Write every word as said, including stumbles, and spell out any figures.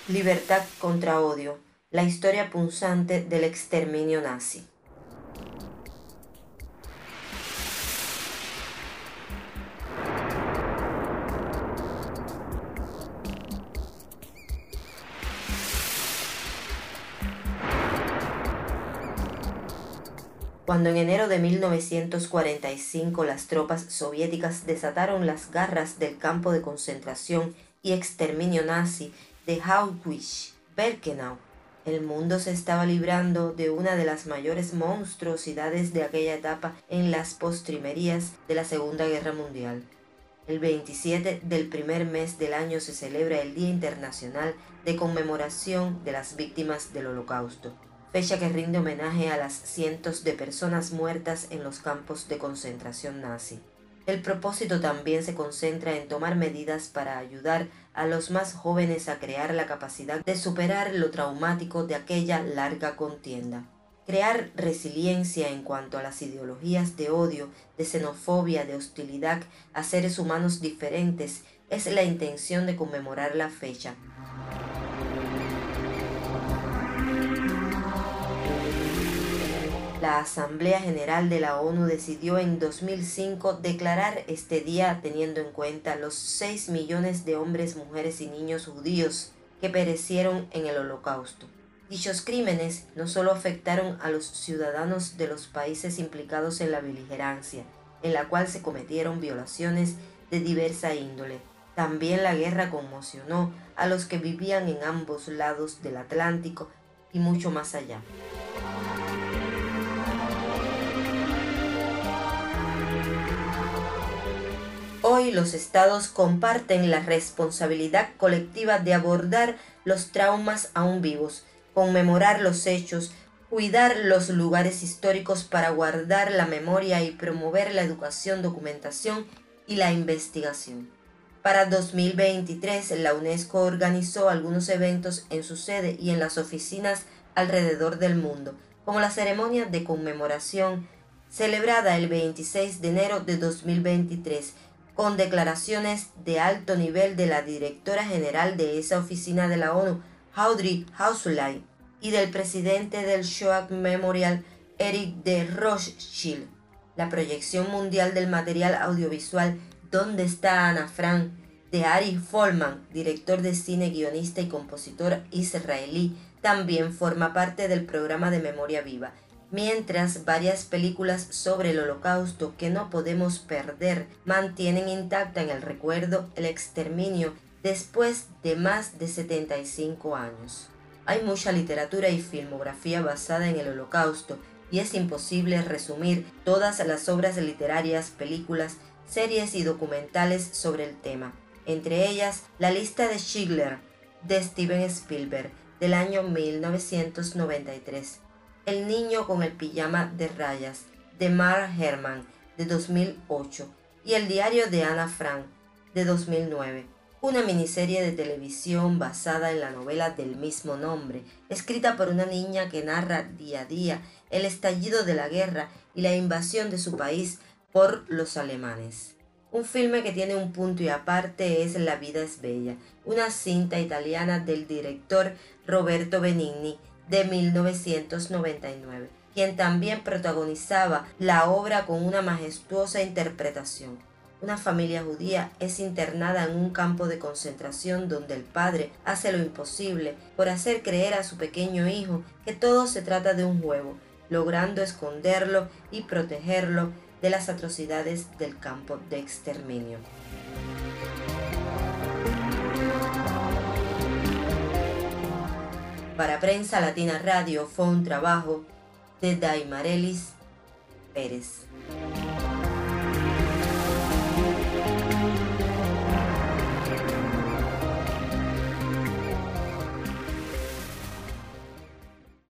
Libertad contra odio, la historia punzante del exterminio nazi. Cuando en enero de mil novecientos cuarenta y cinco las tropas soviéticas desataron las garras del campo de concentración y exterminio nazi de Auschwitz-Birkenau, el mundo se estaba librando de una de las mayores monstruosidades de aquella etapa en las postrimerías de la Segunda Guerra Mundial. El veintisiete del primer mes del año se celebra el Día Internacional de Conmemoración de las Víctimas del Holocausto, fecha que rinde homenaje a las cientos de personas muertas en los campos de concentración nazi. El propósito también se concentra en tomar medidas para ayudar a los más jóvenes a crear la capacidad de superar lo traumático de aquella larga contienda. Crear resiliencia en cuanto a las ideologías de odio, de xenofobia, de hostilidad a seres humanos diferentes es la intención de conmemorar la fecha. La Asamblea General de la ONU decidió en dos mil cinco declarar este día teniendo en cuenta los seis millones de hombres, mujeres y niños judíos que perecieron en el Holocausto. Dichos crímenes no solo afectaron a los ciudadanos de los países implicados en la beligerancia, en la cual se cometieron violaciones de diversa índole. También la guerra conmocionó a los que vivían en ambos lados del Atlántico y mucho más allá. Hoy los estados comparten la responsabilidad colectiva de abordar los traumas aún vivos, conmemorar los hechos, cuidar los lugares históricos para guardar la memoria y promover la educación, documentación y la investigación. Para dos mil veintitrés, la UNESCO organizó algunos eventos en su sede y en las oficinas alrededor del mundo, como la ceremonia de conmemoración celebrada el veintiséis de enero de dos mil veintitrés, con declaraciones de alto nivel de la directora general de esa oficina de la ONU, Audrey Azoulay, y del presidente del Shoah Memorial, Eric de Rothschild. La proyección mundial del material audiovisual ¿Dónde está Ana Frank?, de Ari Folman, director de cine, guionista y compositor israelí, también forma parte del programa de Memoria Viva, mientras varias películas sobre el Holocausto que no podemos perder mantienen intacta en el recuerdo el exterminio después de más de setenta y cinco años. Hay mucha literatura y filmografía basada en el Holocausto y es imposible resumir todas las obras literarias, películas, series y documentales sobre el tema, entre ellas La lista de Schindler de Steven Spielberg del año mil novecientos noventa y tres, El niño con el pijama de rayas de Mark Herman de dos mil ocho y El diario de Ana Frank de dos mil nueve, una miniserie de televisión basada en la novela del mismo nombre, escrita por una niña que narra día a día el estallido de la guerra y la invasión de su país por los alemanes. Un filme que tiene un punto y aparte es La vida es bella, una cinta italiana del director Roberto Benigni de mil novecientos noventa y nueve, quien también protagonizaba la obra con una majestuosa interpretación. Una familia judía es internada en un campo de concentración donde el padre hace lo imposible por hacer creer a su pequeño hijo que todo se trata de un juego, logrando esconderlo y protegerlo de las atrocidades del campo de exterminio. Para Prensa Latina Radio fue un trabajo de Daimarelis Pérez.